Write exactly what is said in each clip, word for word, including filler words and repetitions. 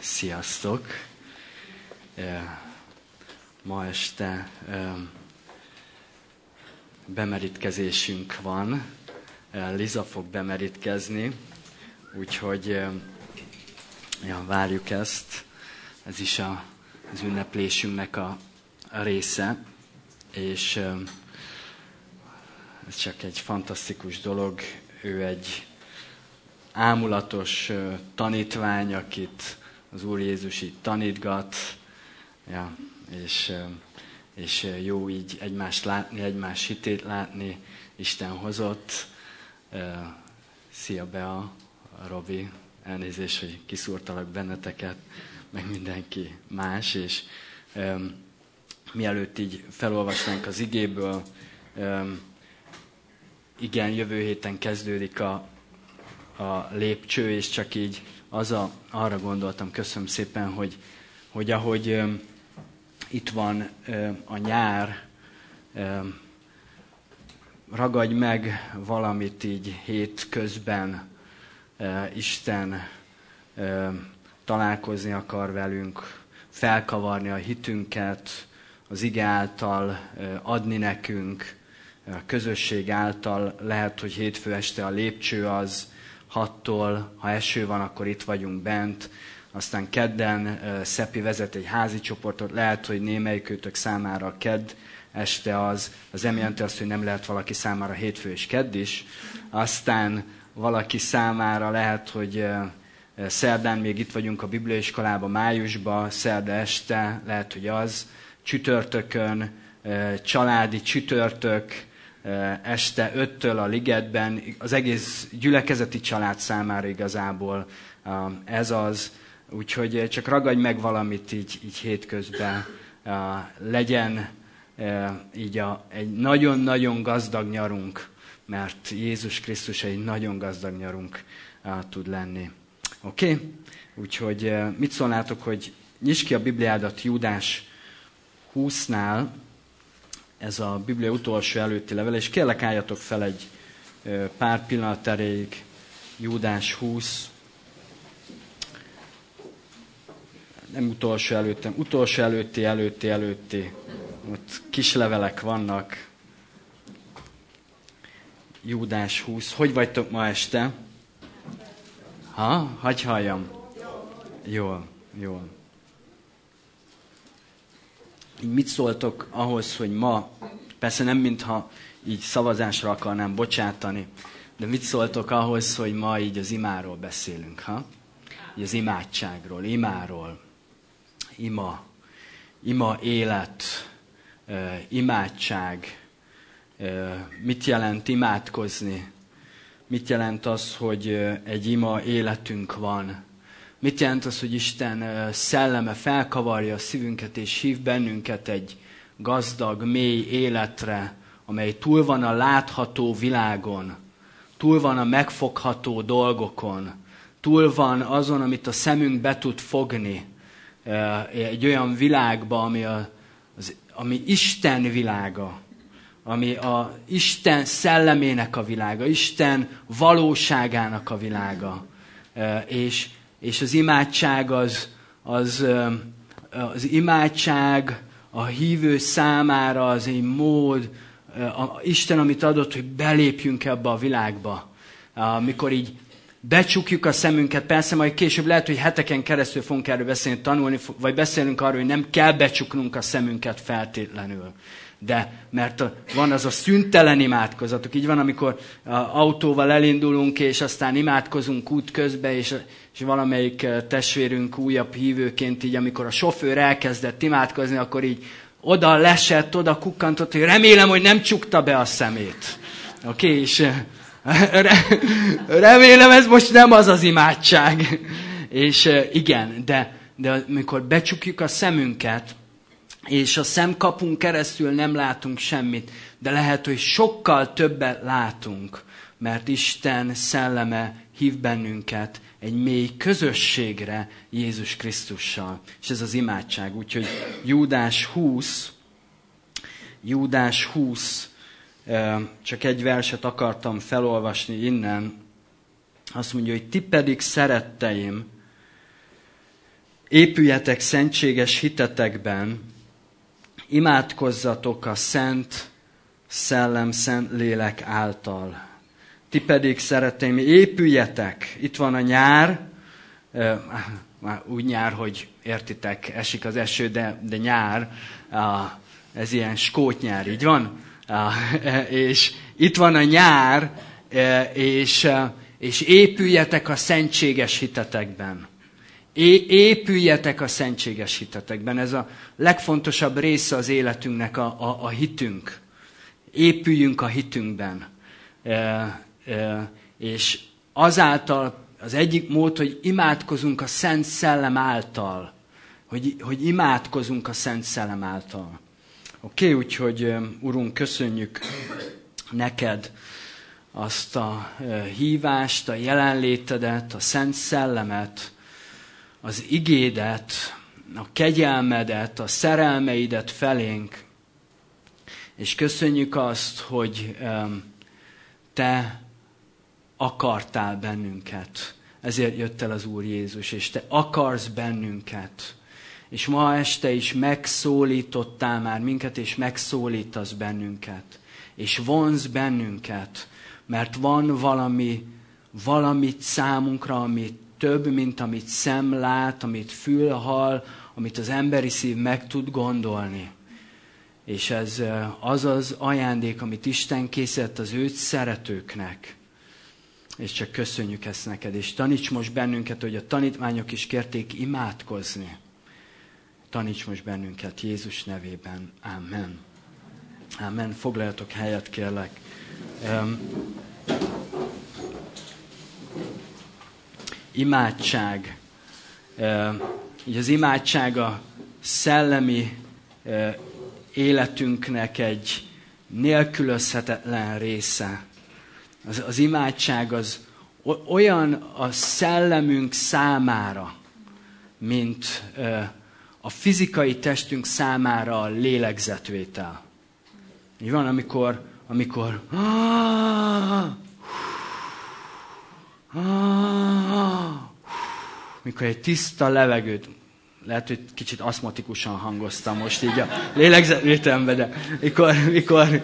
Sziasztok! Ma este bemerítkezésünk van. Liza fog bemerítkezni, úgyhogy ja, várjuk ezt. Ez is a, az ünneplésünknek a, a része, és ez csak egy fantasztikus dolog. Ő egy ámulatos tanítvány, akit az Úr Jézus így tanítgat, ja, és, és jó így egymást látni, egymás hitét látni, Isten hozott. Szia Bea, Robi, elnézést, hogy kiszúrtalak benneteket, meg mindenki más, és um, mielőtt így felolvasnánk az igéből, um, igen, jövő héten kezdődik a a lépcső, és csak így az a, arra gondoltam, köszönöm szépen, hogy, hogy ahogy ö, itt van ö, a nyár, ö, ragadj meg valamit így hét közben, ö, Isten ö, találkozni akar velünk, felkavarni a hitünket, az ige által ö, adni nekünk, a közösség által. Lehet, hogy hétfő este a lépcső az hattól, ha eső van, akkor itt vagyunk bent. Aztán kedden uh, Szepi vezet egy házi csoportot, lehet, hogy némelyikőtök számára a kedd este az, az nem jelenti azt, hogy nem lehet valaki számára hétfő és kedd is. Aztán valaki számára lehet, hogy uh, szerdán még itt vagyunk a bibliaiskolában, májusban, szerda este, lehet, hogy az, csütörtökön, uh, családi csütörtök, este öttől a ligetben, az egész gyülekezeti család számára igazából ez az, úgyhogy csak ragadj meg valamit így, így hétközben, legyen így a, egy nagyon-nagyon gazdag nyarunk, mert Jézus Krisztus egy nagyon gazdag nyarunk tud lenni. Oké? Okay? Úgyhogy mit szólnátok, hogy nyisd ki a Bibliádat Júdás húsznál, ez a Biblia utolsó előtti levele, és kérlek álljatok fel egy pár pillanat erejéig, Júdás húsz, nem utolsó előtti, utolsó előtti, előtti, előtti, ott kis levelek vannak, Júdás húsz, hogy vagytok ma este? Ha? Hagyj halljam. Jól, jól. Mit szóltok ahhoz, hogy ma, persze nem mintha így szavazásra akarnám bocsátani, de mit szóltok ahhoz, hogy ma így az imáról beszélünk, ha? Így az imádságról, imáról, ima, ima élet, imádság, mit jelent imádkozni, mit jelent az, hogy egy ima életünk van, mit jelent az, hogy Isten szelleme felkavarja a szívünket és hív bennünket egy gazdag, mély életre, amely túl van a látható világon, túl van a megfogható dolgokon, túl van azon, amit a szemünk be tud fogni, egy olyan világba, ami, a, az, ami Isten világa, ami a Isten szellemének a világa, Isten valóságának a világa, és És az imádság az, az, az imádság a hívő számára az egy mód, a Isten, amit adott, hogy belépjünk ebbe a világba. Amikor így becsukjuk a szemünket, persze majd később lehet, hogy heteken keresztül fogunk erről beszélni, tanulni, vagy beszélünk arról, hogy nem kell becsuknunk a szemünket feltétlenül. De mert van az a szüntelen imádkozatok. Így van, amikor autóval elindulunk, és aztán imádkozunk út közben, és, és valamelyik testvérünk újabb hívőként, így amikor a sofőr elkezdett imádkozni, akkor így oda lesett, oda kukkantott, hogy remélem, hogy nem csukta be a szemét. Oké, okay, és remélem, ez most nem az az imádság. És igen, de, de amikor becsukjuk a szemünket, és a szemkapunk keresztül nem látunk semmit, de lehet, hogy sokkal többet látunk, mert Isten szelleme hív bennünket egy mély közösségre Jézus Krisztussal. És ez az imádság. Úgyhogy Júdás húsz, Júdás húsz, csak egy verset akartam felolvasni innen. Azt mondja, hogy ti pedig szeretteim, épüljetek szentséges hitetekben, imádkozzatok a Szent Szellem, Szent Lélek által. Ti pedig, szereteim, épüljetek. Itt van a nyár, már úgy nyár, hogy értitek, esik az eső, de, de nyár, ez ilyen skótnyár, így van? És itt van a nyár, és, és épüljetek a szentséges hitetekben. É, épüljetek a szentséges hitetekben. Ez a legfontosabb része az életünknek a, a, a hitünk. Épüljünk a hitünkben. E, e, és azáltal az egyik mód, hogy imádkozunk a Szent Szellem által. Hogy, hogy imádkozunk a Szent Szellem által. Oké, okay, úgyhogy Urunk, köszönjük neked azt a hívást, a jelenlétedet, a Szent Szellemet, az igédet, a kegyelmedet, a szerelmeidet felénk. És köszönjük azt, hogy te akartál bennünket. Ezért jött el az Úr Jézus, és te akarsz bennünket. És ma este is megszólítottál már minket, és megszólítasz bennünket. És vonz bennünket, mert van valami, valamit számunkra, amit több, mint amit szem lát, amit fül hall, amit az emberi szív meg tud gondolni. És ez az az ajándék, amit Isten készített az őt szeretőknek. És csak köszönjük ezt neked. És taníts most bennünket, hogy a tanítványok is kérték imádkozni. Taníts most bennünket Jézus nevében. Amen. Amen. Foglaljatok helyet, kérlek. Um, imádság. Uh, így az imádság a szellemi uh, életünknek egy nélkülözhetetlen része. Az, az imádság az olyan a szellemünk számára, mint uh, a fizikai testünk számára a lélegzetvétel. Így van, amikor, amikor mikor egy tiszta levegőt, lehet, hogy kicsit aszmatikusan hangoztam most így a lélegzetvételembe, de mikor, mikor,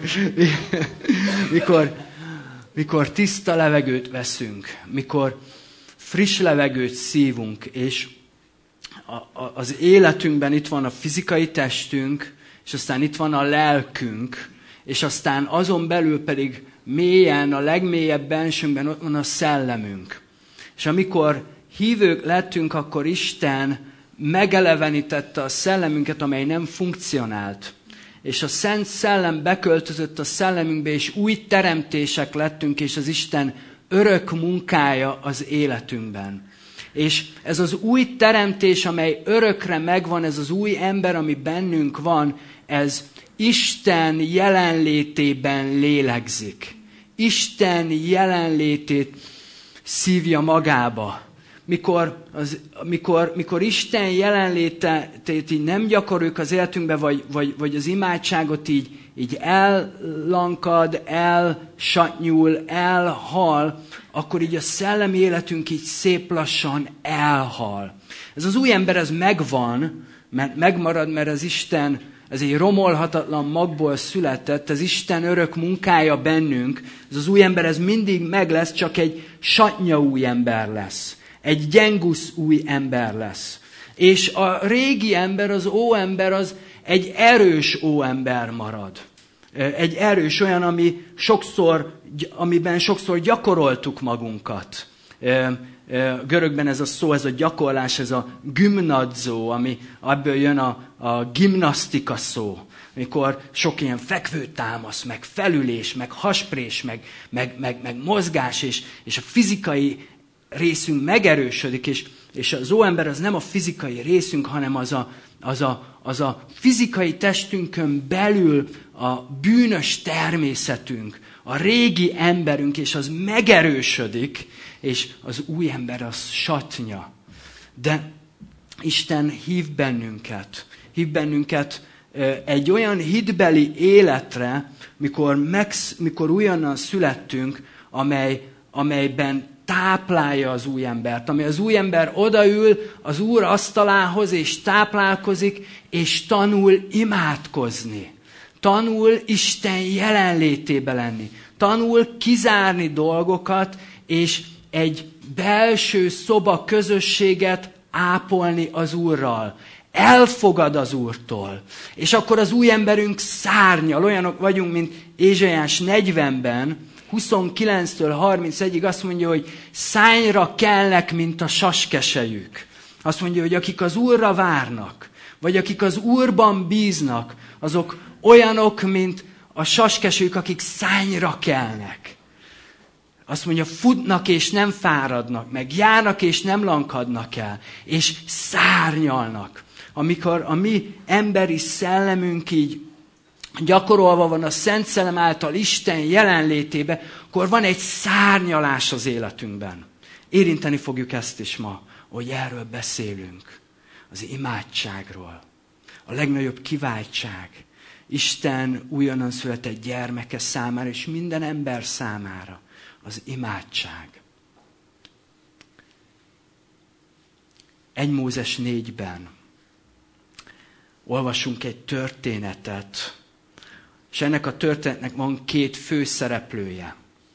mikor, mikor tiszta levegőt veszünk, mikor friss levegőt szívunk, és az életünkben itt van a fizikai testünk, és aztán itt van a lelkünk, és aztán azon belül pedig mélyen, a legmélyebb bensőnkben ott van a szellemünk. És amikor hívők lettünk, akkor Isten megelevenítette a szellemünket, amely nem funkcionált. És a Szent Szellem beköltözött a szellemünkbe, és új teremtések lettünk, és az Isten örök munkája az életünkben. És ez az új teremtés, amely örökre megvan, ez az új ember, ami bennünk van, ez Isten jelenlétében lélegzik. Isten jelenlétét szívja magába. Mikor, az, mikor, mikor Isten jelenlétét így nem gyakoroljuk az életünkbe, vagy, vagy, vagy az imádságot így, így ellankad, elsatnyul, elhal, akkor így a szellemi életünk így szép lassan elhal. Ez az új ember, ez megvan, mert megmarad, mert az Isten, ez egy romolhatatlan magból született, az Isten örök munkája bennünk. Ez az új ember, ez mindig meg lesz, csak egy satnya új ember lesz. Egy gyengusz új ember lesz. És a régi ember, az óember, az egy erős óember marad. Egy erős olyan, ami sokszor, amiben sokszor gyakoroltuk magunkat. Görögben ez a szó, ez a gyakorlás, ez a gymnadzó, ami ebből jön a, a gimnasztika szó. Amikor sok ilyen fekvőtámasz, meg felülés, meg hasprés, meg, meg, meg, meg mozgás, és, és a fizikai részünk megerősödik, és, és az óember az nem a fizikai részünk, hanem az a, az, a, az a fizikai testünkön belül a bűnös természetünk, a régi emberünk, és az megerősödik, és az új ember az satnya. De Isten hív bennünket, hív bennünket egy olyan hitbeli életre, mikor, megsz, mikor újonnan születtünk, amely, amelyben táplálja az új embert, ami az új ember odaül az Úr asztalához, és táplálkozik, és tanul imádkozni. Tanul Isten jelenlétébe lenni. Tanul kizárni dolgokat, és egy belső szoba közösséget ápolni az Úrral. Elfogad az Úrtól. És akkor az új emberünk szárnyal. Olyanok vagyunk, mint Ézsaiás negyvenben, huszonkilenctől harmincegyig azt mondja, hogy szárnyra kelnek, mint a saskesejük. Azt mondja, hogy akik az Úrra várnak, vagy akik az Úrban bíznak, azok olyanok, mint a saskesejük, akik szárnyra kelnek. Azt mondja, futnak és nem fáradnak meg, járnak és nem lankadnak el, és szárnyalnak. Amikor a mi emberi szellemünk így gyakorolva van a Szent Szellem által Isten jelenlétébe, akkor van egy szárnyalás az életünkben. Érinteni fogjuk ezt is ma, hogy erről beszélünk. Az imádságról. A legnagyobb kiváltság. Isten újonnan született gyermeke számára, és minden ember számára. Az imádság. egy Mózes négyben olvasunk egy történetet, és ennek a történetnek van két fő szereplője.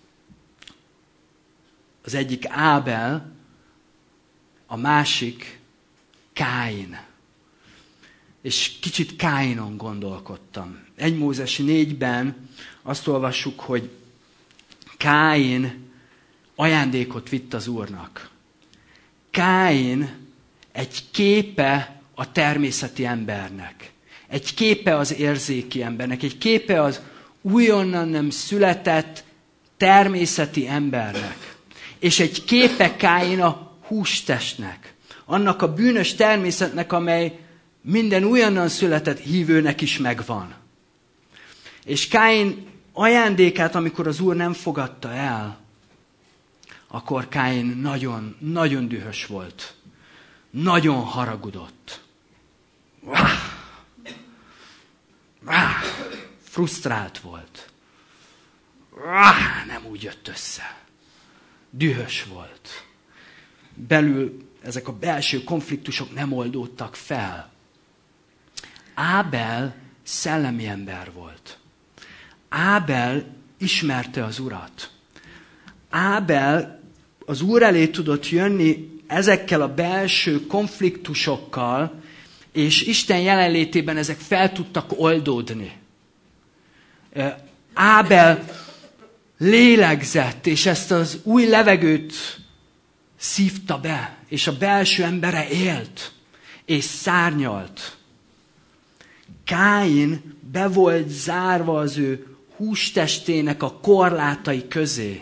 Az egyik Ábel, a másik Káin. És kicsit Káinon gondolkodtam. egy Mózes négyben azt olvassuk, hogy Káin ajándékot vitt az Úrnak. Káin egy képe a természeti embernek. Egy képe az érzéki embernek. Egy képe az újonnan nem született természeti embernek. És egy képe Káin a hústestnek. Annak a bűnös természetnek, amely minden újonnan született hívőnek is megvan. És Káin ajándékát, amikor az Úr nem fogadta el, akkor Káin nagyon, nagyon dühös volt. Nagyon haragudott. Frusztrált volt. Nem úgy jött össze. Dühös volt. Belül ezek a belső konfliktusok nem oldódtak fel. Ábel szellemi ember volt. Ábel ismerte az Urat. Ábel az Úr elé tudott jönni ezekkel a belső konfliktusokkal, és Isten jelenlétében ezek fel tudtak oldódni. Ábel lélegzett, és ezt az új levegőt szívta be, és a belső embere élt, és szárnyalt. Káin be volt zárva az ő hústestének a korlátai közé.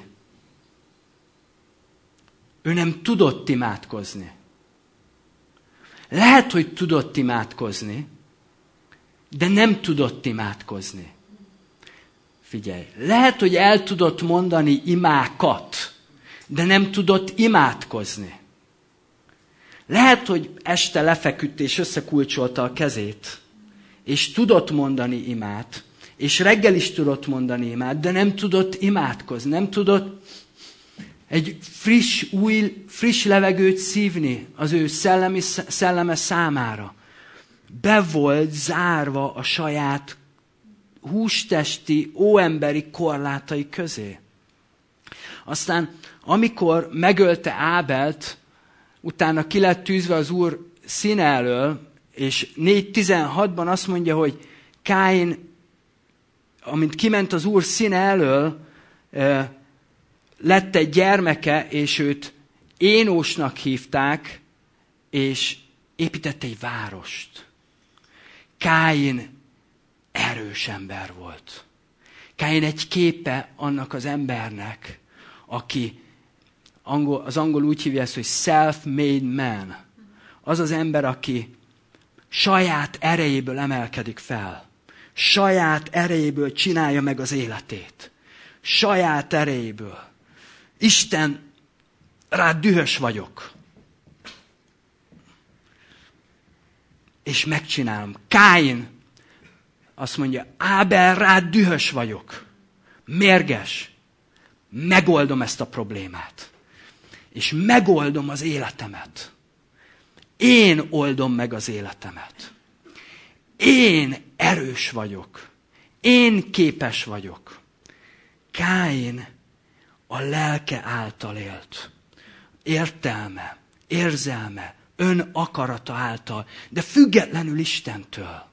Ő nem tudott imádkozni. Lehet, hogy tudott imádkozni, de nem tudott imádkozni. Figyelj, lehet, hogy el tudott mondani imákat, de nem tudott imádkozni. Lehet, hogy este lefeküdt és összekulcsolta a kezét, és tudott mondani imát, és reggel is tudott mondani imát, de nem tudott imádkozni, nem tudott egy friss, új, friss levegőt szívni az ő szellemi, szelleme számára. Be volt zárva a saját hústesti, óemberi korlátai közé. Aztán, amikor megölte Ábelt, utána ki lett tűzve az Úr színe elől, és négy tizenhatban azt mondja, hogy Káin, amint kiment az Úr színe elől, lett egy gyermeke, és őt Énósnak hívták, és épített egy várost. Káin erős ember volt. Káin egy képe annak az embernek, aki, angol, az angol úgy hívja ezt, hogy self-made man. Az az ember, aki saját erejéből emelkedik fel. Saját erejéből csinálja meg az életét. Saját erejéből. Isten, rád dühös vagyok. És megcsinálom. Káin azt mondja, Ábel, rád dühös vagyok. Mérges. Megoldom ezt a problémát. és megoldom az életemet. Én oldom meg az életemet. Én erős vagyok. Én képes vagyok. Káin a lelke által élt. Értelme, érzelme, ön akarata által, de függetlenül Istentől.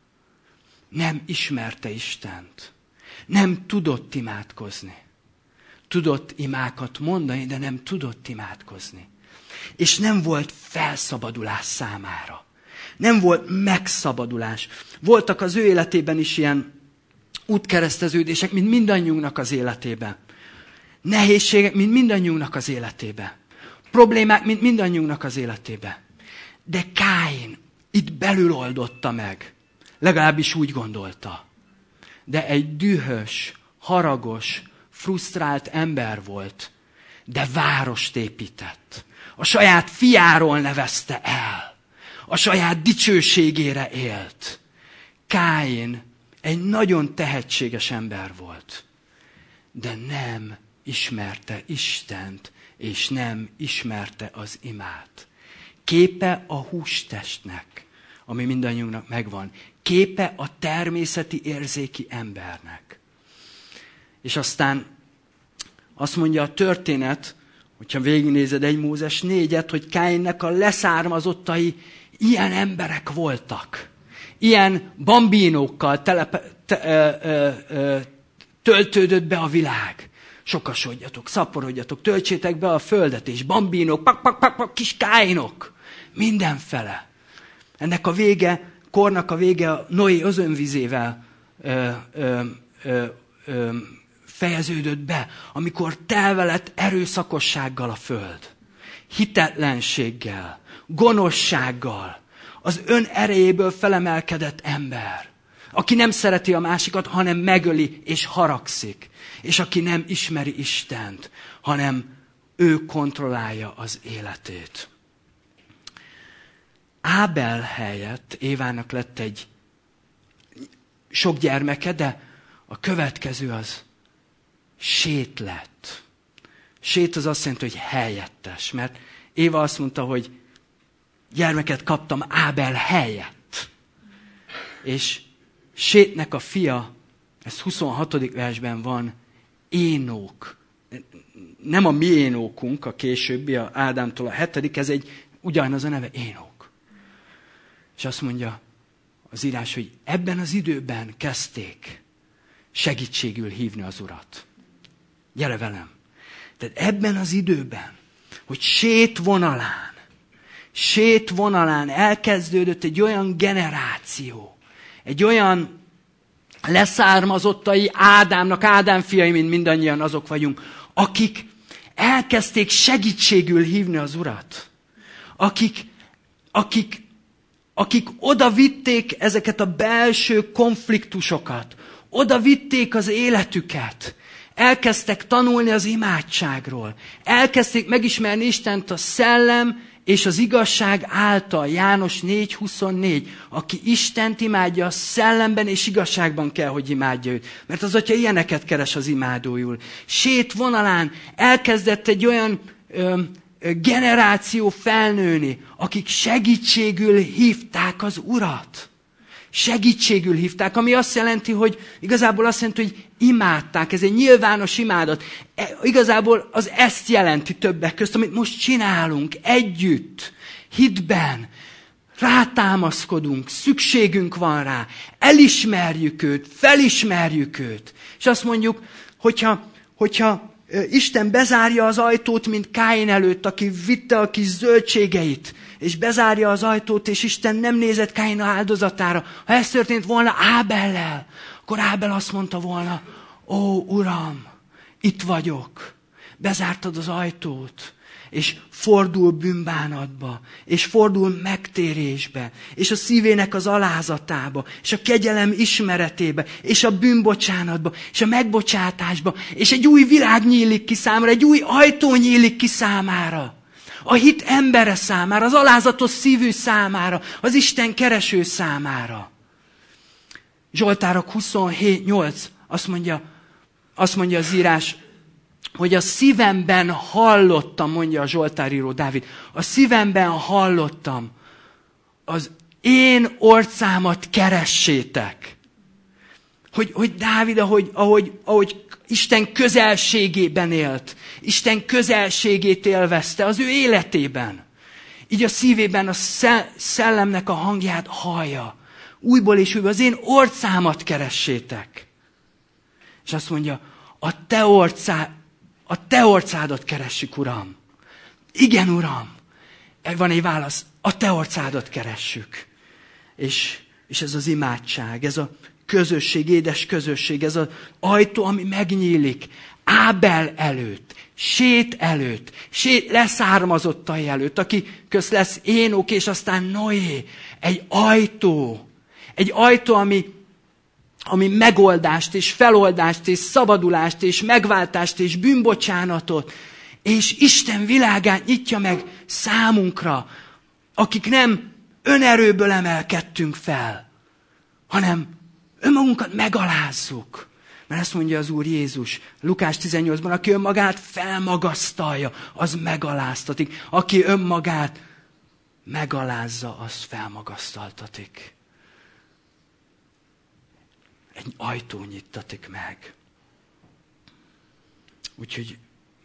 Nem ismerte Istent. Nem tudott imádkozni. Tudott imákat mondani, de nem tudott imádkozni. És nem volt felszabadulás számára. Nem volt megszabadulás. Voltak az ő életében is ilyen útkereszteződések, mint mindannyiunknak az életében. Nehézségek, mint mindannyiunknak az életében. Problémák, mint mindannyiunknak az életében. De Káin itt belül oldotta meg. Legalábbis úgy gondolta. De egy dühös, haragos, frusztrált ember volt, de várost épített. A saját fiáról nevezte el. A saját dicsőségére élt. Káin egy nagyon tehetséges ember volt, de nem ismerte Istent, és nem ismerte az imát. Képe a hústestnek, ami mindannyiunknak megvan. Képe a természeti érzéki embernek. És aztán azt mondja a történet, hogyha végignézed egy Mózes négyet, hogy Káinnek a leszármazottai ilyen emberek voltak. Ilyen bambínókkal telepe, te, ö, ö, ö, töltődött be a világ. Sokasodjatok, szaporodjatok, töltsétek be a földet, és bambínok, pak, pak, pak, pak, kis Káinok. Mindenfele. Ennek a vége, kornak a vége a Noé özönvizével ö, ö, ö, ö, fejeződött be, amikor telve lett erőszakossággal a föld. Hitetlenséggel, gonoszsággal, az ön erejéből felemelkedett ember, aki nem szereti a másikat, hanem megöli és haragszik, és aki nem ismeri Istent, hanem ő kontrollálja az életét. Ábel helyett Évának lett egy sok gyermeke, de a következő az Sét lett. Sét az azt jelenti, hogy helyettes, mert Éva azt mondta, hogy gyermeket kaptam Ábel helyett. És Sétnek a fia, ez huszonhatodik versben van, Énók. Nem a mi Énókunk, a későbbi, a Ádámtól a hetedik, ez egy ugyanaz a neve, Énók. És azt mondja az írás, hogy ebben az időben kezdték segítségül hívni az Urat. Gyere velem! Tehát ebben az időben, hogy Sét vonalán, Sét vonalán elkezdődött egy olyan generáció, egy olyan leszármazottai Ádámnak, Ádám fiai, mint mindannyian azok vagyunk, akik elkezdték segítségül hívni az Urat. Akik, akik, akik oda vitték ezeket a belső konfliktusokat, oda vitték az életüket, elkezdtek tanulni az imádságról, elkezdték megismerni Istent a szellem és az igazság által. János négy huszonnégy. Aki Istent imádja, a szellemben és igazságban kell, hogy imádja őt. Mert az Atya ilyeneket keres az imádójul. Sét vonalán elkezdett egy olyan ö, ö, generáció felnőni, akik segítségül hívták az Urat. Segítségül hívták, ami azt jelenti, hogy igazából azt jelenti, hogy imádták. Ez egy nyilvános imádat. E, igazából az ezt jelenti többek közt, amit most csinálunk együtt, hitben, rátámaszkodunk, szükségünk van rá, elismerjük őt, felismerjük őt. És azt mondjuk, hogyha, hogyha Isten bezárja az ajtót, mint Káin előtt, aki vitte a kis zöldségeit, és bezárja az ajtót, és Isten nem nézett Káin áldozatára. Ha ez történt volna Ábellel, akkor Ábel azt mondta volna, ó, Uram, itt vagyok. Bezártad az ajtót, és fordul bűnbánatba, és fordul megtérésbe, és a szívének az alázatába, és a kegyelem ismeretébe, és a bűnbocsánatba, és a megbocsátásba, és egy új világ nyílik ki számára, egy új ajtó nyílik ki számára. A hit embere számára, az alázatos szívű számára, az Isten kereső számára. Zsoltárok huszonhét nyolc azt mondja, azt mondja az írás, hogy a szívemben hallottam, mondja a Zsoltáríró Dávid, a szívemben hallottam, az én orcámat keressétek. Hogy, hogy Dávid, ahogy, ahogy, ahogy Isten közelségében élt, Isten közelségét élvezte az ő életében. Így a szívében a szellemnek a hangját hallja. Újból és újból az én orcámat keressétek. És azt mondja, a te, orcá, a te orcádat keressük, Uram. Igen, Uram. Van egy válasz, a te orcádat keressük. És, és ez az imádság, ez a közösség, édes közösség, ez az ajtó, ami megnyílik Ábel előtt, Sét előtt, Sét leszármazottai előtt, aki közt lesz Énok, és aztán Noé. Egy ajtó, egy ajtó, ami, ami megoldást, és feloldást, és szabadulást, és megváltást, és bűnbocsánatot, és Isten világát nyitja meg számunkra, akik nem önerőből emelkedtünk fel, hanem önmagunkat megalázzuk. Mert ezt mondja az Úr Jézus Lukás tizennyolcban, aki önmagát felmagasztalja, az megaláztatik. Aki önmagát megalázza, az felmagasztaltatik. Egy ajtó nyittatik meg. Úgyhogy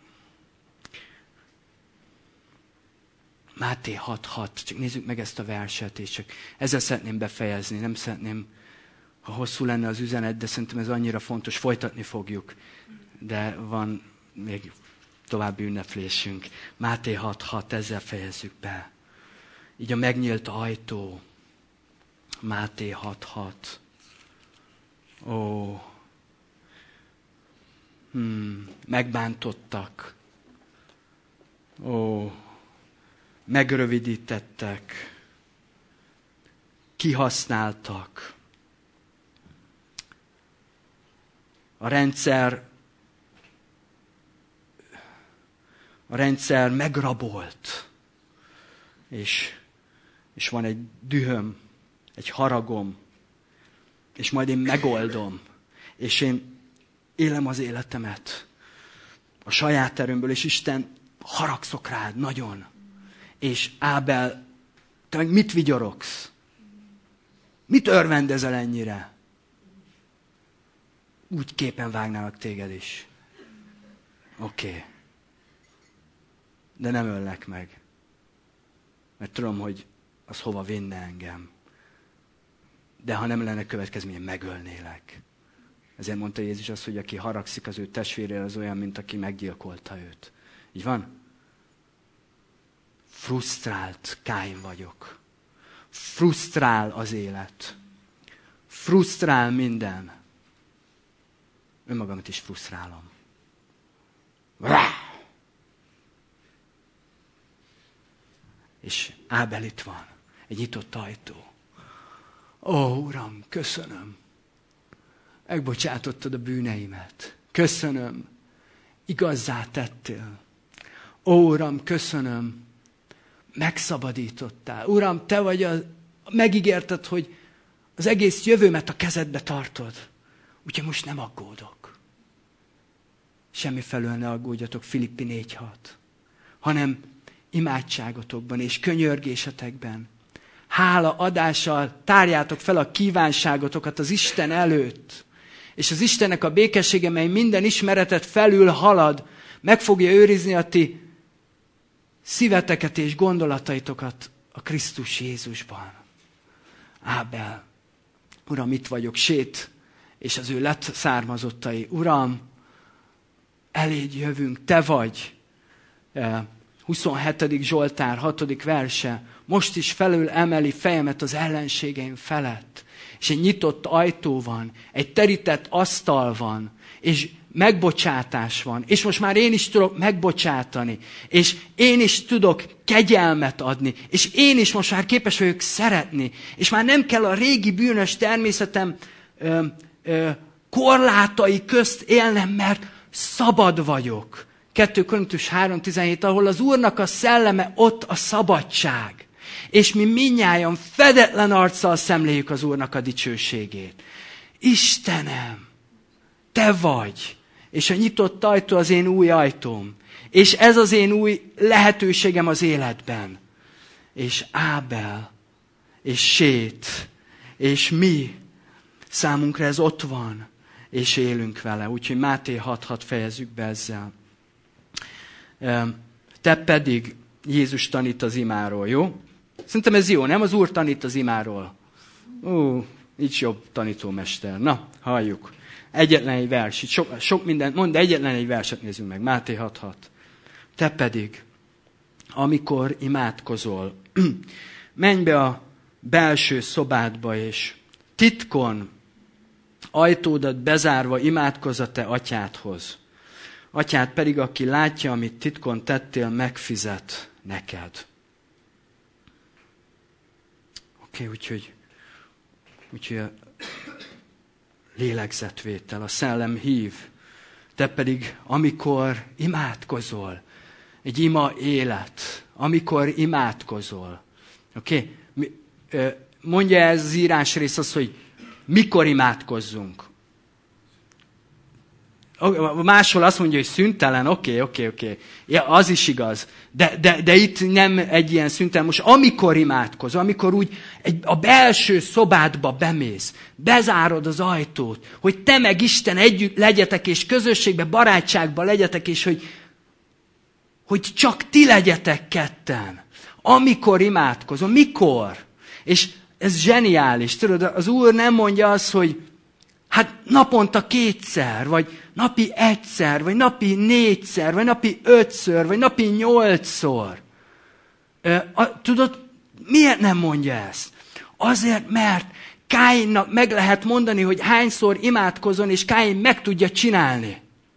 Máté hat hat, csak nézzük meg ezt a verset, és csak ezzel szeretném befejezni, nem szeretném, ha hosszú lenne az üzenet, de szerintem ez annyira fontos, folytatni fogjuk. De van még további ünneplésünk. Máté hat hat, ezzel fejezzük be. Így a megnyílt ajtó. Máté hat hat. Ó. Hmm. Megbántottak. Ó. Megrövidítettek. Kihasználtak. A rendszer, a rendszer megrabolt, és, és van egy dühöm, egy haragom, és majd én megoldom, és én élem az életemet a saját erőmből, és Isten, haragszok rád nagyon. És Ábel, te meg mit vigyorogsz? Mit örvendezel ennyire? Úgy képen vágnálak téged is. Oké. Okay. De nem öllek meg. Mert tudom, hogy az hova vinne engem. De ha nem lenne következménye, megölnélek. Ezért mondta Jézus azt, hogy aki haragszik az ő testvérére, az olyan, mint aki meggyilkolta őt. Így van? Frusztrált Káin vagyok. Frusztrál az élet. Frusztrál minden. Önmagamat is frusztrálom. Rá! És Ábel itt van. Egy nyitott ajtó. Ó, Uram, köszönöm. Megbocsátottad a bűneimet. Köszönöm. Igazzá tettél. Ó, Uram, köszönöm. Megszabadítottál. Uram, te vagy a... Megígérted, hogy az egész jövőmet a kezedbe tartod. Úgyhogy most nem aggódok. Semmi felől ne aggódjatok, Filippi négy hat. Hanem imádságotokban és könyörgésetekben, hála adással tárjátok fel a kívánságotokat az Isten előtt. És az Istennek a békessége, mely minden ismeretet felül halad, meg fogja őrizni a ti szíveteket és gondolataitokat a Krisztus Jézusban. Ábel, Uram, itt vagyok, Sét, és az ő lett származottai. Uram, eléd jövünk, te vagy. huszonhetedik Zsoltár, hatodik verse. Most is felül emeli fejemet az ellenségeim felett. És egy nyitott ajtó van, egy terített asztal van, és megbocsátás van. És most már én is tudok megbocsátani. És én is tudok kegyelmet adni. És én is most már képes vagyok szeretni. És már nem kell a régi bűnös természetem ö, ö, korlátai közt élnem, mert szabad vagyok. kettő Korintus három tizenhét, ahol az Úrnak a szelleme, ott a szabadság. És mi mindnyájan fedetlen arccal szemléljük az Úrnak a dicsőségét. Istenem, te vagy, És a nyitott ajtó az én új ajtóm. És ez az én új lehetőségem az életben. És Ábel, és Sét, és mi, számunkra ez ott van, és élünk vele. Úgyhogy Máté hat hat fejezzük be ezzel. Te pedig, Jézus tanít az imáról, jó? Szerintem ez jó, nem? Az Úr tanít az imáról. Ó, így jobb tanítómester. Na, halljuk. Egyetlen egy vers, itt sok, sok mindent mond, de egyetlen egy verset nézzünk meg. Máté hat hat. Te pedig, amikor imádkozol, menj be a belső szobádba, és titkon, ajtódat bezárva imádkozz a te atyádhoz. Atyád pedig, aki látja, amit titkon tettél, megfizet neked. Oké, okay, úgyhogy, úgyhogy a lélegzetvétel, a szellem hív. Te pedig, amikor imádkozol, egy ima élet, amikor imádkozol. Oké? Okay? Mondja ez az írásrész azt, hogy mikor imádkozzunk. Máshol azt mondja, hogy szüntelen, oké, oké, oké. Ja, az is igaz. De, de, de itt nem egy ilyen szüntelen. Most amikor imádkozol, amikor úgy egy, a belső szobádba bemész, bezárod az ajtót, hogy te meg Isten együtt legyetek, és közösségbe, barátságba legyetek, és hogy, hogy csak ti legyetek ketten. Amikor imádkozol, mikor? És ez zseniális. Tudod, az Úr nem mondja azt, hogy hát naponta kétszer, vagy napi egyszer, vagy napi négyszer, vagy napi ötször, vagy napi nyolcszor. Tudod, miért nem mondja ezt? Azért, mert Káinnak meg lehet mondani, hogy hányszor imádkozon, és Káin meg tudja csinálni.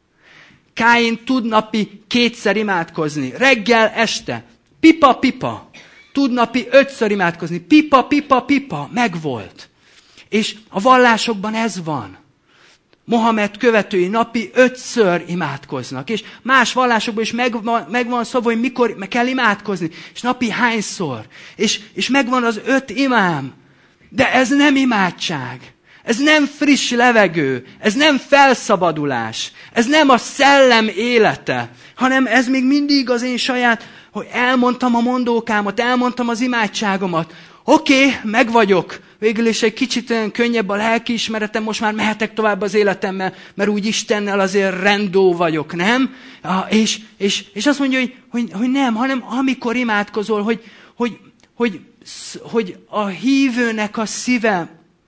Káin tud napi kétszer imádkozni, reggel, este, pipa, pipa. Tud napi ötször imádkozni, pipa, pipa, pipa, megvolt. És a vallásokban ez van. Mohamed követői napi ötször imádkoznak, és más vallásokban is megvan, megvan szó, hogy mikor kell imádkozni, és napi hányszor. És, és megvan az öt imám. De ez nem imádság. Ez nem friss levegő. Ez nem felszabadulás. Ez nem a szellem élete, hanem ez még mindig az én saját, hogy elmondtam a mondókámat, elmondtam az imádságomat. Oké, okay, meg vagyok. Végül is egy kicsit olyan könnyebb a lelkiismeretem, most már mehetek tovább az életemmel, mert úgy Istennel azért rendó vagyok, nem? És, és, és azt mondja, hogy, hogy, hogy nem, hanem amikor imádkozol, hogy, hogy, hogy, hogy a hívőnek a szíve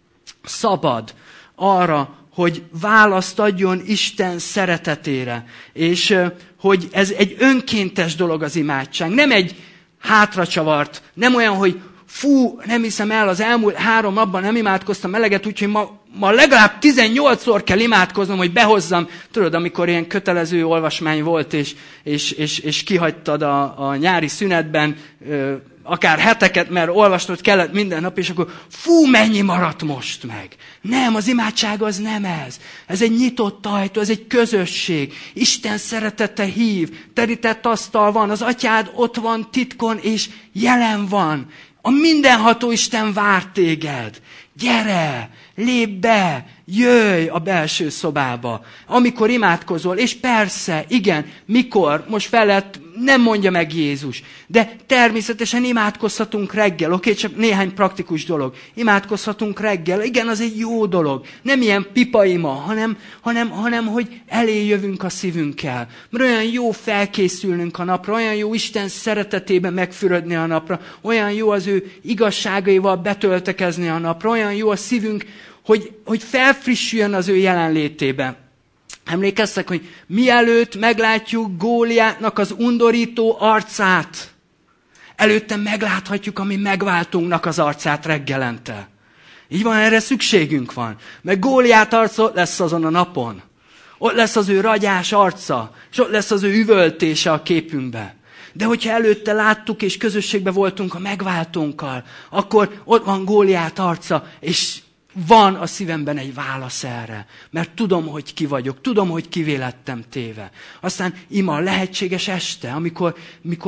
szabad arra, hogy választ adjon Isten szeretetére. És hogy ez egy önkéntes dolog az imádság. Nem egy hátracsavart, nem olyan, hogy fú, nem hiszem el, az elmúlt három napban nem imádkoztam eleget, úgyhogy ma, ma legalább tizennyolcszor kell imádkoznom, hogy behozzam. Tudod, amikor ilyen kötelező olvasmány volt, és, és, és, és kihagytad a, a nyári szünetben, ö, akár heteket, mert olvasnod kellett minden nap, és akkor fú, mennyi maradt most meg. Nem, az imádság az nem ez. Ez egy nyitott ajtó, ez egy közösség. Isten szeretete hív, terített asztal van, az atyád ott van titkon, és jelen van. A mindenható Isten vár téged. Gyere, lépj be, jöjj a belső szobába. Amikor imádkozol, és persze, igen, mikor, most fel lehet, nem mondja meg Jézus, de természetesen imádkozhatunk reggel, oké, okay? Csak néhány praktikus dolog. Imádkozhatunk reggel, igen, az egy jó dolog. Nem ilyen pipaima, hanem, hanem, hanem hogy elé jövünk a szívünkkel. Mert olyan jó felkészülnünk a napra, olyan jó Isten szeretetében megfürödni a napra, olyan jó az ő igazságaival betöltekezni a napra, olyan jó a szívünk, hogy, hogy felfrissüljön az ő jelenlétében. Emlékeztek, hogy mielőtt meglátjuk Góliátnak az undorító arcát, előtte megláthatjuk a mi megváltunknak az arcát reggelente. Így van, erre szükségünk van. Mert Góliát arca ott lesz azon a napon. Ott lesz az ő ragyás arca, és ott lesz az ő üvöltése a képünkben. De hogyha előtte láttuk, és közösségben voltunk a megváltónkkal, akkor ott van Góliát arca, és van a szívemben egy válasz erre, mert tudom, hogy ki vagyok, tudom, hogy kivé lettem téve. Aztán ima lehetséges este, amikor, amikor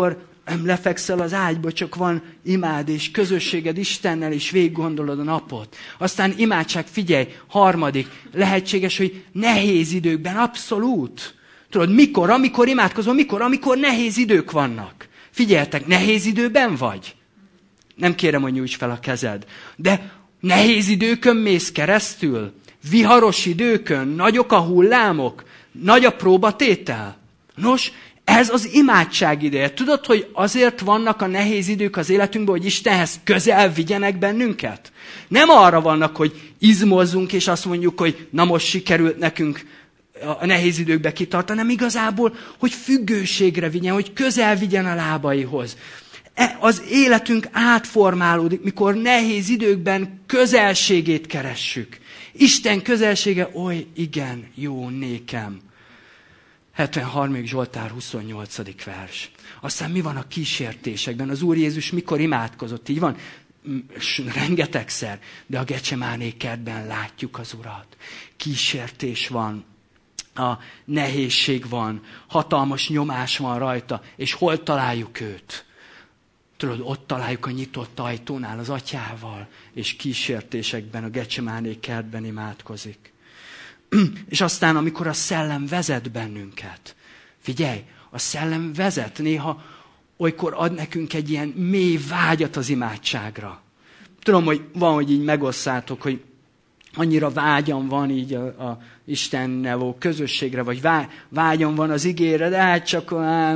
Nem lefekszel az ágyba, csak van imád és közösséged Istennel, és végig gondolod a napot. Aztán imádság, figyelj, harmadik, lehetséges, hogy nehéz időkben, abszolút. Tudod, mikor, amikor imádkozol, mikor, amikor nehéz idők vannak. Figyeltek, nehéz időben vagy? Nem kérem, hogy nyújts fel a kezed. De nehéz időkön mész keresztül, viharos időkön, nagyok a hullámok, nagy a próbatétel. Nos, ez az imádság ideje. Tudod, hogy azért vannak a nehéz idők az életünkben, hogy Istenhez közel vigyenek bennünket? Nem arra vannak, hogy izmozzunk, és azt mondjuk, hogy na most sikerült nekünk a nehéz időkbe kitartani, hanem igazából, hogy függőségre vigyen, hogy közel vigyen a lábaihoz. Az életünk átformálódik, mikor nehéz időkben közelségét keressük. Isten közelsége oly igen jó nékem. hetvenharmadik Zsoltár huszonnyolcadik vers. Aztán mi van a kísértésekben? Az Úr Jézus mikor imádkozott? Így van? Rengetegszer. De a Gecsemáné kertben látjuk az Urat. Kísértés van. A nehézség van. Hatalmas nyomás van rajta. És hol találjuk őt? Tudod, ott találjuk a nyitott ajtónál az atyával. És kísértésekben a Gecsemáné kertben imádkozik. És aztán, amikor a szellem vezet bennünket. Figyelj, a szellem vezet, néha olykor ad nekünk egy ilyen mély vágyat az imádságra. Tudom, hogy van, hogy így megosszátok, hogy annyira vágyam van így a, a Istennel való közösségre, vagy vá, vágyam van az igére, de hát csak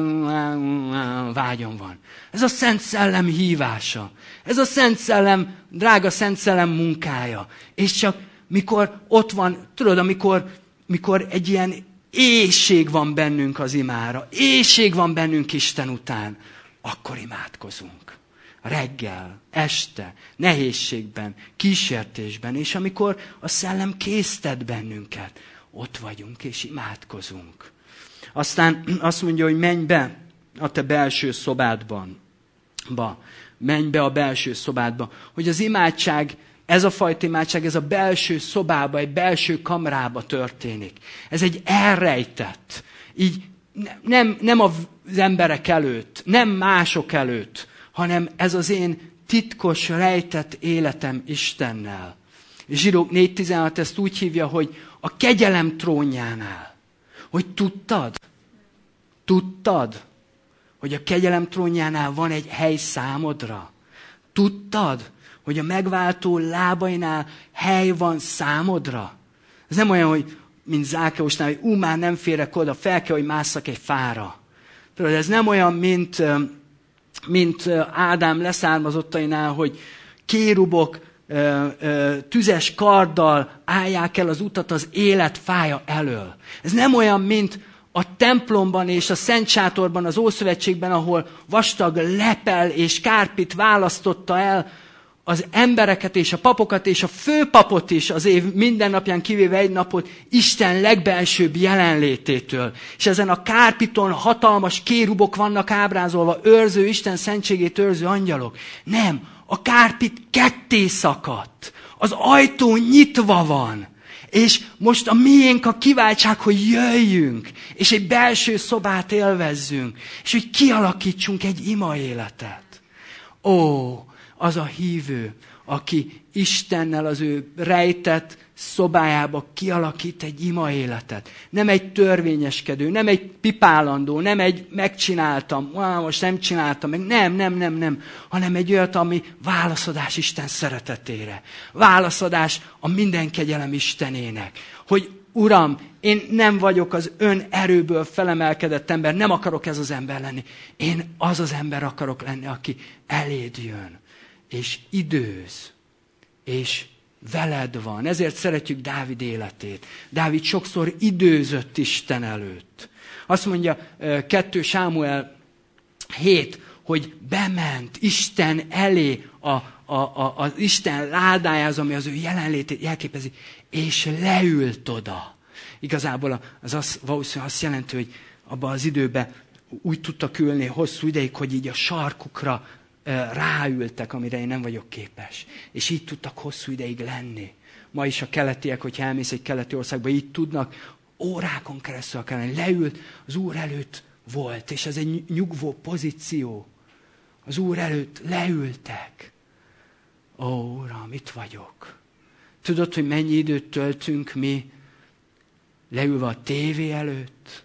vágyam van. Ez a Szent Szellem hívása. Ez a Szent Szellem, drága Szent Szellem munkája. És csak mikor ott van, tudod, amikor, mikor egy ilyen éhség van bennünk az imára, éhség van bennünk Isten után, akkor imádkozunk. Reggel, este, nehézségben, kísértésben, és amikor a szellem késztet bennünket, ott vagyunk és imádkozunk. Aztán azt mondja, hogy menj be a te belső szobádban. Ba, menj be a belső szobádba, hogy az imádság, ez a fajta imádság, ez a belső szobába, egy belső kamrába történik. Ez egy elrejtett, így nem, nem az emberek előtt, nem mások előtt, hanem ez az én titkos, rejtett életem Istennel. Zsidók négy tizenhat ezt úgy hívja, hogy a kegyelem trónjánál. Hogy tudtad? Tudtad, hogy a kegyelem trónjánál van egy hely számodra? Tudtad, hogy a megváltó lábainál hely van számodra? Ez nem olyan, hogy mint Zákeusnál, hogy ú, már nem férek oda, fel kell, hogy másszak egy fára. Tudod, ez nem olyan, mint, mint Ádám leszármazottainál, hogy kérubok tüzes karddal állják el az utat az élet fája elől. Ez nem olyan, mint a templomban és a Szent Sátorban, az Ószövetségben, ahol vastag lepel és kárpit választotta el az embereket és a papokat és a főpapot is az év minden napján kivéve egy napot Isten legbelsőbb jelenlététől. És ezen a kárpiton hatalmas kérubok vannak ábrázolva, őrző, Isten szentségét őrző angyalok. Nem, a kárpit ketté szakadt. Az ajtó nyitva van. És most a miénk a kiváltság, hogy jöjjünk, és egy belső szobát élvezzünk, és hogy kialakítsunk egy ima életet. Ó, az a hívő, aki Istennel az ő rejtett szobájába kialakít egy ima életet. Nem egy törvényeskedő, nem egy pipálandó, nem egy megcsináltam, most nem csináltam meg, nem, nem, nem, nem, hanem egy olyat, ami válaszadás Isten szeretetére. Válaszadás a minden kegyelem Istenének. Hogy Uram, én nem vagyok az ön erőből felemelkedett ember, nem akarok ez az ember lenni. Én az az ember akarok lenni, aki eléd jön. És időz, és veled van. Ezért szeretjük Dávid életét. Dávid sokszor időzött Isten előtt. Azt mondja kettő Sámuel hét, hogy bement Isten elé a, a, a, az Isten ládájához, ami az ő jelenlétét jelképezi, és leült oda. Igazából az az, valószínűleg azt jelenti, hogy abban az időben úgy tudtak ülni hosszú ideig, hogy így a sarkukra ráültek, amire én nem vagyok képes. És így tudtak hosszú ideig lenni. Ma is a keletiek, hogyha elmész egy keleti országba, így tudnak órákon keresztül akár lenni. Leült, az Úr előtt volt, és ez egy nyugvó pozíció. Az Úr előtt leültek. Ó, Uram, itt vagyok. Tudod, hogy mennyi időt töltünk mi leülve a tévé előtt,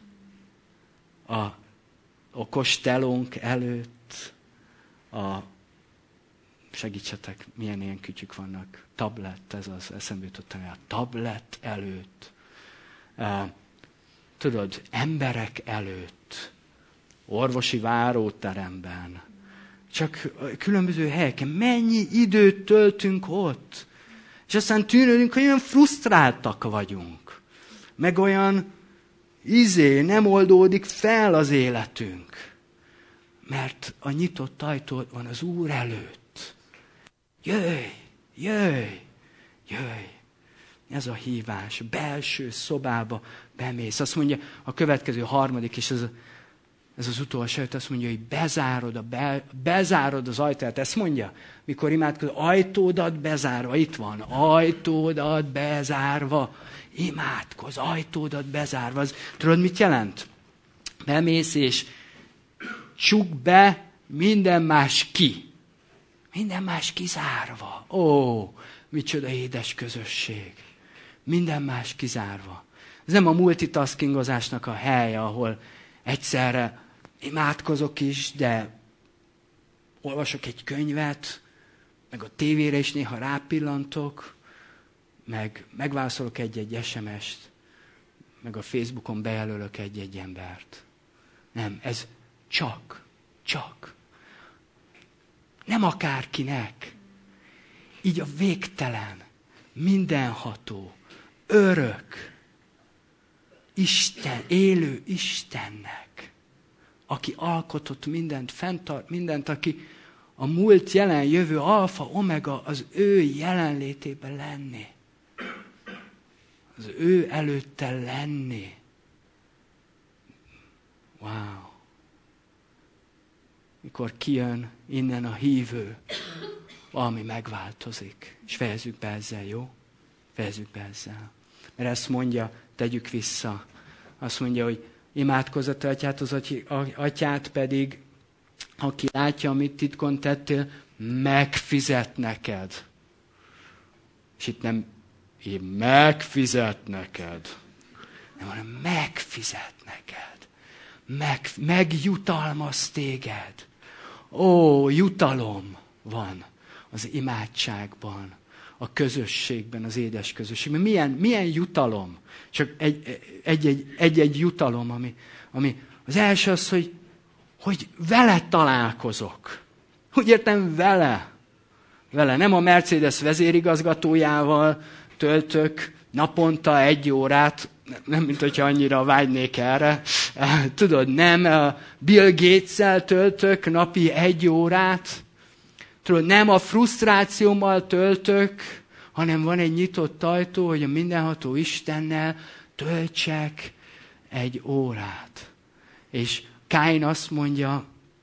a okos telónk előtt, a segítsetek, milyen ilyen kütyük vannak. Tablet, ez az, eszembe jutottam el. Tablet előtt. Uh, tudod, emberek előtt. Orvosi váróteremben. Csak különböző helyeken. Mennyi időt töltünk ott. És aztán tűnődünk, hogy olyan frusztráltak vagyunk. Meg olyan izé, nem oldódik fel az életünk. Mert a nyitott ajtó van az Úr előtt. Jöjj, jöjj, jöjj. Ez a hívás. Belső szobába bemész. Azt mondja a következő harmadik, és ez, ez az utolsó, azt mondja, hogy bezárod, a be, bezárod az ajtót. Ezt mondja, mikor imádkozol, ajtódat bezárva. Itt van, ajtódat bezárva. Imádkoz, ajtódat bezárva. Az, tudod, mit jelent? Bemész, és csukd be, minden más ki. Minden más kizárva. Ó, micsoda édes közösség. Minden más kizárva. Ez nem a multitaskingozásnak a helye, ahol egyszerre imádkozok is, de olvasok egy könyvet, meg a tévére is néha rápillantok, meg megválaszolok egy-egy es em est, meg a Facebookon bejelölök egy-egy embert. Nem, ez csak, csak. Nem akárkinek. Így a végtelen, mindenható, örök, Isten, élő Istennek, aki alkotott mindent, fenntart mindent, aki a múlt, jelen, jövő, alfa, omega, az ő jelenlétében lenni. Az ő előtte lenni. Wow. Mikor kijön innen a hívő, valami megváltozik. És fejezzük be ezzel, jó? Fejezzük be ezzel. Mert ezt mondja, tegyük vissza. Azt mondja, hogy imádkozz a te atyát, az atyát pedig, aki látja, amit titkon tettél, megfizet neked. És itt nem így megfizet neked, nem, hanem megfizet neked. Meg, megjutalmaz téged. Ó, jutalom van az imádságban, a közösségben, az édes közösségben. Milyen, milyen jutalom? Csak egy-egy jutalom, ami, ami az első az, hogy, hogy vele találkozok. Úgy értem, vele. Vele. Nem a Mercedes vezérigazgatójával töltök naponta egy órát, nem, mint hogyha annyira vágynék erre. Tudod, nem Bill Gates-szel töltök napi egy órát. Tudod, nem a frusztrációmmal töltök, hanem van egy nyitott ajtó, hogy a mindenható Istennel töltsek egy órát. És Káin azt mondja,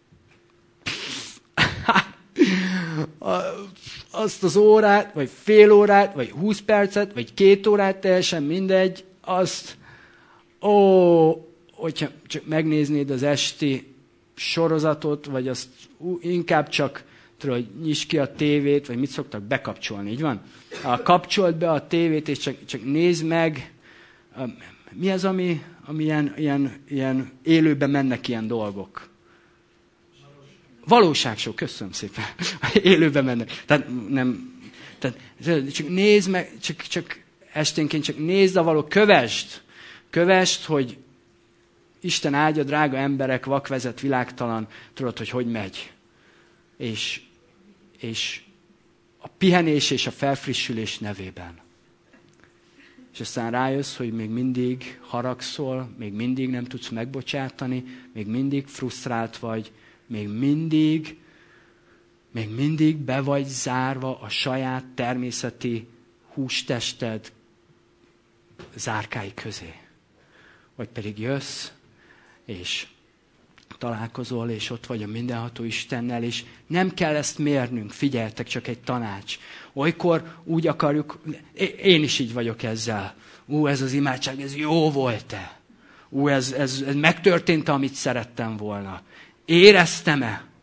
azt az órát, vagy fél órát, vagy húsz percet, vagy két órát, teljesen mindegy, azt, ó, hogyha csak megnéznéd az esti sorozatot, vagy azt inkább csak, tudod, hogy nyisd ki a tévét, vagy mit szoktak bekapcsolni, így van? Kapcsold be a tévét, és csak, csak nézd meg, mi az, ami, ami ilyen, ilyen, ilyen élőben mennek ilyen dolgok? Valóságshow, köszönöm szépen. Élőben mennek. Tehát nem, tehát csak nézd meg, csak, csak esténként csak nézd a való, kövesd, kövesd, hogy Isten áldja, drága emberek, vakvezet, világtalan, tudod, hogy hogy megy. És, és a pihenés és a felfrissülés nevében. És aztán rájössz, hogy még mindig haragszol, még mindig nem tudsz megbocsátani, még mindig frusztrált vagy, még mindig, még mindig be vagy zárva a saját természeti hústested zárkái közé. Vagy pedig jössz, és találkozol, és ott vagy a mindenható Istennel, és nem kell ezt mérnünk, figyeltek, csak egy tanács. Olykor úgy akarjuk, én is így vagyok ezzel. Ú, ez az imádság, ez jó volt-e? Ú, ez, ez, ez megtörtént, amit szerettem volna. Éreztem-e?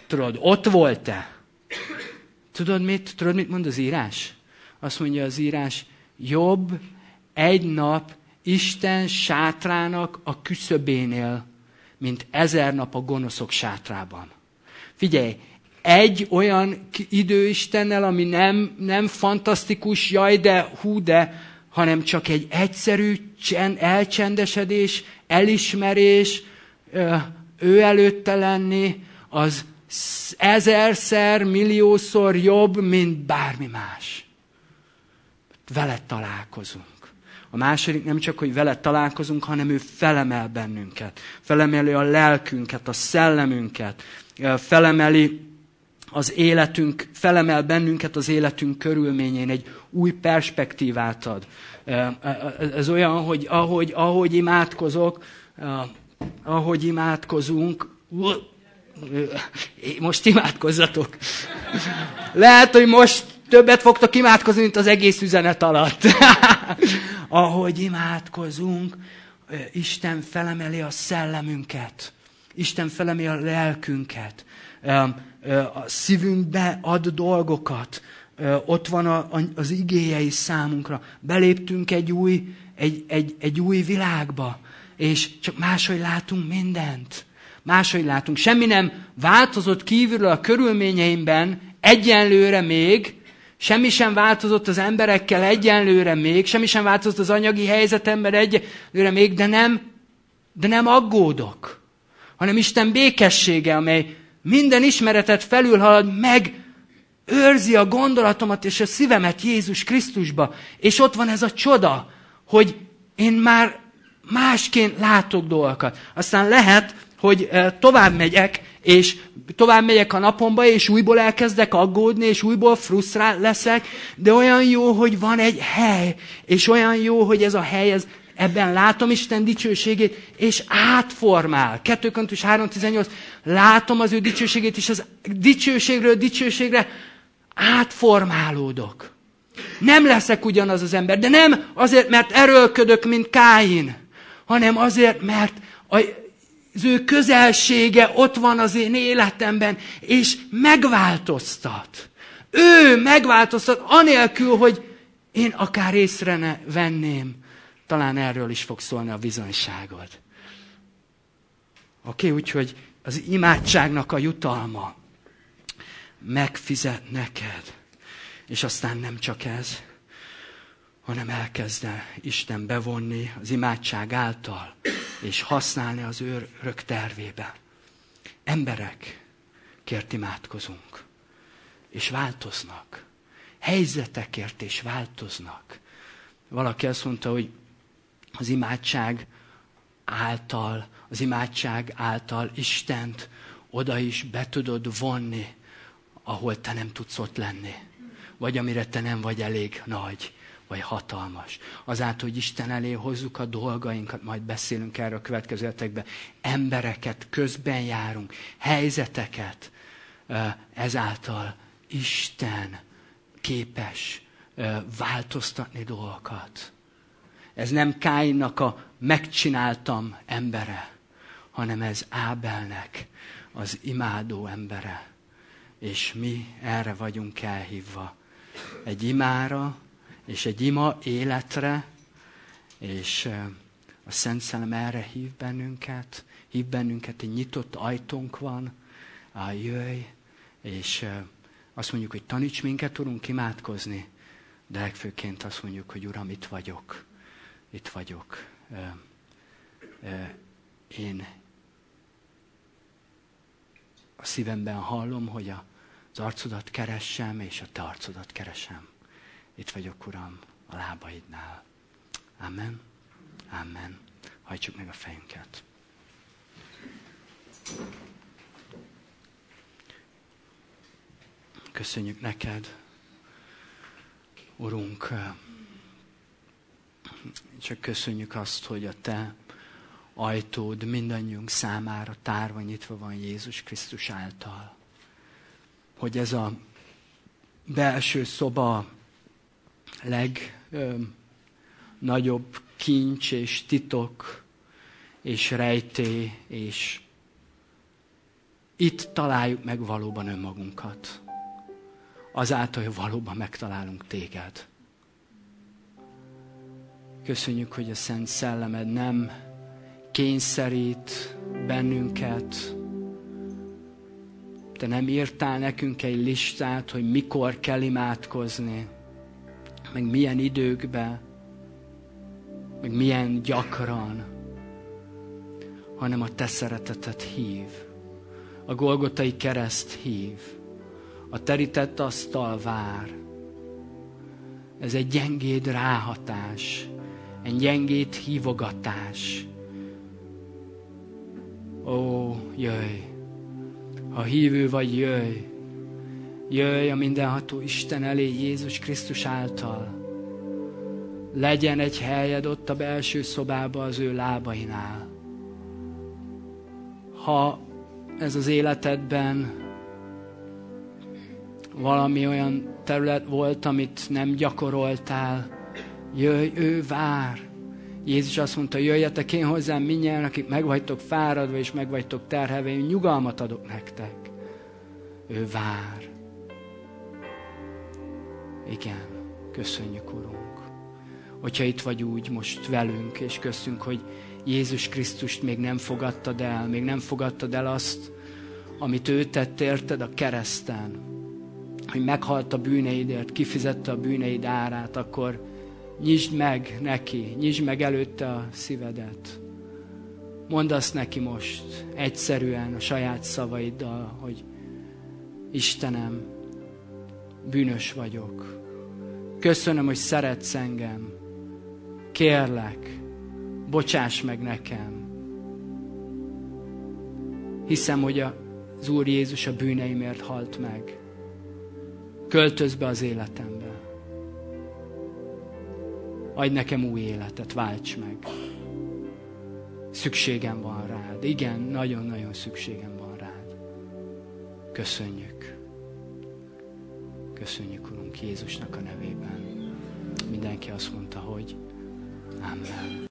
Tudod, ott volt-e? Tudod mit? Tudod, mit mond az írás? Azt mondja az írás, jobb egy nap Isten sátrának a küszöbénél, mint ezer nap a gonoszok sátrában. Figyelj, egy olyan idő Istennel, ami nem, nem fantasztikus, jaj, de hú, de, hanem csak egy egyszerű csend, elcsendesedés, elismerés, ő előtte lenni, az ezerszer, milliószor jobb, mint bármi más. Veled találkozunk. A második nem csak, hogy veled találkozunk, hanem ő felemel bennünket. Felemeli a lelkünket, a szellemünket. Felemeli az életünk, felemel bennünket az életünk körülményén. Egy új perspektívát ad. Ez olyan, hogy ahogy, ahogy imádkozok, ahogy imádkozunk, most imádkozzatok. Lehet, hogy most többet fogtok imádkozni, mint az egész üzenet alatt. Ahogy imádkozunk, Isten felemeli a szellemünket. Isten felemeli a lelkünket. A szívünkbe ad dolgokat. Ott van az igéje is számunkra. Beléptünk egy új, egy, egy, egy új világba, és csak máshogy látunk mindent. Máshogy látunk. Semmi nem változott kívülről a körülményeimben egyenlőre még, semmi sem változott az emberekkel egyenlőre még, semmi sem változott az anyagi helyzetemben egyenlőre még, de nem, de nem aggódok, hanem Isten békessége, amely minden ismeretet felülhalad, meg őrzi a gondolatomat és a szívemet Jézus Krisztusba. És ott van ez a csoda, hogy én már másként látok dolgokat. Aztán lehet, hogy tovább megyek, és tovább megyek a napomba, és újból elkezdek aggódni, és újból frusztrál leszek, de olyan jó, hogy van egy hely, és olyan jó, hogy ez a hely, ez, ebben látom Isten dicsőségét, és átformál. kettő Korintus három tizennyolc, látom az ő dicsőségét, és az dicsőségről dicsőségre átformálódok. Nem leszek ugyanaz az ember, de nem azért, mert erőlködök, mint Káin, hanem azért, mert a az ő közelsége ott van az én életemben, és megváltoztat. Ő megváltoztat, anélkül, hogy én akár észre ne venném. Talán erről is fog szólni a bizonyságod. Oké, okay, úgyhogy az imádságnak a jutalma megfizet neked. És aztán nem csak ez, hanem elkezd Isten bevonni az imádság által, és használni az ő örök tervébe. Emberekért imádkozunk, és változnak. Helyzetekért és változnak. Valaki azt mondta, hogy az imádság által, az imádság által Istent oda is be tudod vonni, ahol te nem tudsz ott lenni. Vagy amire te nem vagy elég nagy, vagy hatalmas. Azáltal, hogy Isten elé hozzuk a dolgainkat, majd beszélünk erről a következő hetekben, embereket, közben járunk, helyzeteket, ezáltal Isten képes változtatni dolgokat. Ez nem Káinnak a megcsináltam embere, hanem ez Ábelnek az imádó embere. És mi erre vagyunk elhívva. Egy imára, és egy ima életre, és a Szent Szellem erre hív bennünket, hív bennünket, egy nyitott ajtónk van, jöjj, és azt mondjuk, hogy taníts minket, Urunk, imádkozni, de legfőként azt mondjuk, hogy Uram, itt vagyok, itt vagyok. Én a szívemben hallom, hogy az arcodat keressem, és a te arcodat keresem. Itt vagyok, Uram, a lábaidnál. Amen. Amen. Hajtsuk meg a fejünket. Köszönjük neked, Urunk, csak köszönjük azt, hogy a te ajtód mindannyiunk számára tárva nyitva van Jézus Krisztus által. Hogy ez a belső szoba legnagyobb kincs és titok és rejtély és itt találjuk meg valóban önmagunkat. Azáltal, hogy valóban megtalálunk téged. Köszönjük, hogy a Szent Szellemed nem kényszerít bennünket. Te nem írtál nekünk egy listát, hogy mikor kell imádkozni, meg milyen időkben, meg milyen gyakran, hanem a te szereteted hív. A Golgotai kereszt hív. A terített asztal vár. Ez egy gyengéd ráhatás, egy gyengéd hívogatás. Ó, jöjj! Ha hívő vagy, jöjj! Jöjj a mindenható Isten elé Jézus Krisztus által. Legyen egy helyed ott a belső szobában az ő lábainál. Ha ez az életedben valami olyan terület volt, amit nem gyakoroltál, jöjj, ő vár. Jézus azt mondta, jöjjetek én hozzám mindnyájan, akik meg vagytok fáradva és meg vagytok terhelve, én nyugalmat adok nektek. Ő vár. Igen, köszönjük, Urunk. Hogyha itt vagy úgy most velünk és köztünk, hogy Jézus Krisztust még nem fogadtad el, még nem fogadtad el azt, amit ő tett érted a kereszten, hogy meghalt a bűneidért, kifizette a bűneid árát, akkor nyisd meg neki, nyisd meg előtte a szívedet. Mondd azt neki most egyszerűen a saját szavaiddal, hogy Istenem, bűnös vagyok. Köszönöm, hogy szeretsz engem. Kérlek, bocsáss meg nekem. Hiszem, hogy az Úr Jézus a bűneimért halt meg. Költözz be az életembe. Adj nekem új életet, válts meg. Szükségem van rád. Igen, nagyon-nagyon szükségem van rád. Köszönjük. Köszönjük, Urunk, Jézusnak a nevében. Mindenki azt mondta, hogy Amen.